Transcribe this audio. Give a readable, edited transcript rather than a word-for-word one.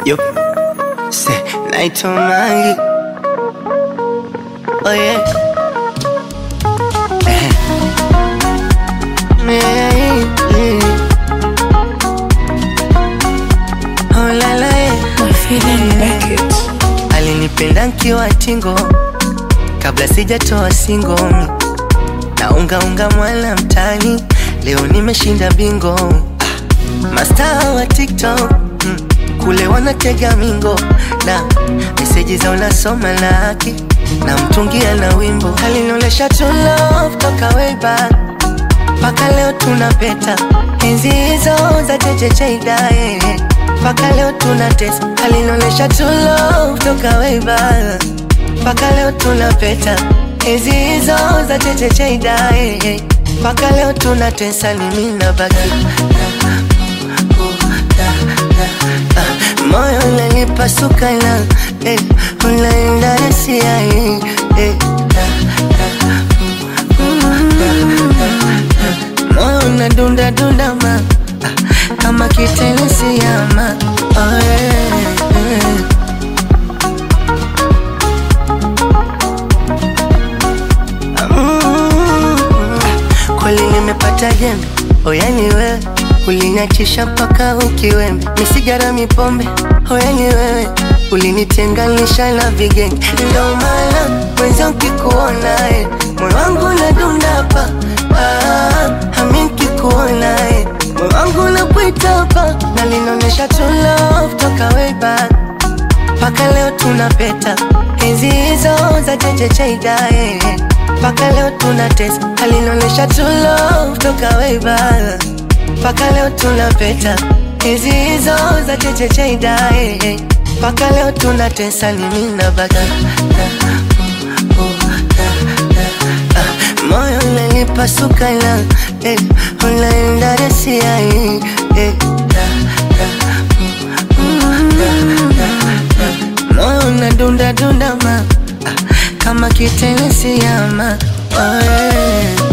Yo, say night on my. Oh yeah. Oh la la yeah. Alinipenda nkiwa tingo kabla sijatoa singo, na unga mwala mtani, leo nimeshinda bingo. Master wa TikTok kule wanatega mingo, na meseji za unasoma laki, na mtungia na wimbo. Alinolesha to love toka way back, paka leo tunapeta enzi hizo za chechecheidai, paka leo tunatesa. Alinolesha to love toka way back, paka leo tunapeta enzi hizo za chechecheidai, paka leo tunatesa. Ni mimi na baki moyo unanipasuka na unaenda Asia moyo unadunda dunda ma kama kitenesi ama kweli nimepata jembe. Oyani wewe uliniachisha mpaka ukiwembe, misigara mipombe. Oyani wewe ulinitenganisha na vigenge, ndio maana mwenza ukikuona moyo wangu unadunda hapa. Hami nikikuona moyo wangu unakuita hapa. Na linaonesha to love toka way back, paka leo tunapeta enzi hizo za chechecheidai, paka leo tunatesa. Alinonesha to love toka way back, paka leo tunapeta enzi hizo za chechecheidai, paka leo tunatesa. Ni mimi na baki moyo unanipasuka na unaenda Asia moyo unadunda dunda ma kama kitenesi ama